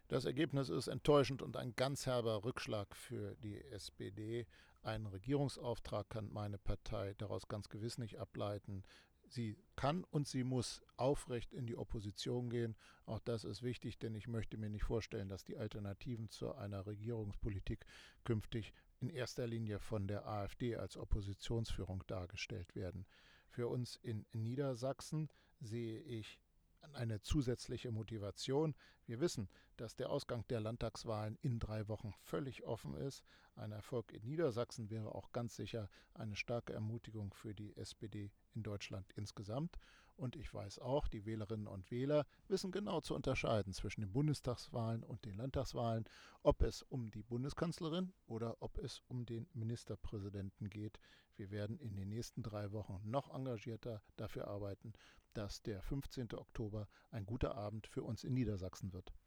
Das Ergebnis ist enttäuschend und ein ganz herber Rückschlag für die SPD. Einen Regierungsauftrag kann meine Partei daraus ganz gewiss nicht ableiten. Sie kann und sie muss aufrecht in die Opposition gehen. Auch das ist wichtig, denn ich möchte mir nicht vorstellen, dass die Alternativen zu einer Regierungspolitik künftig in erster Linie von der AfD als Oppositionsführung dargestellt werden. Für uns in Niedersachsen sehe ich eine zusätzliche Motivation. Wir wissen, dass der Ausgang der Landtagswahlen in 3 Wochen völlig offen ist. Ein Erfolg in Niedersachsen wäre auch ganz sicher eine starke Ermutigung für die SPD in Deutschland insgesamt. Und ich weiß auch, die Wählerinnen und Wähler wissen genau zu unterscheiden zwischen den Bundestagswahlen und den Landtagswahlen, ob es um die Bundeskanzlerin oder ob es um den Ministerpräsidenten geht. Wir werden in den nächsten 3 Wochen noch engagierter dafür arbeiten, dass der 15. Oktober ein guter Abend für uns in Niedersachsen wird.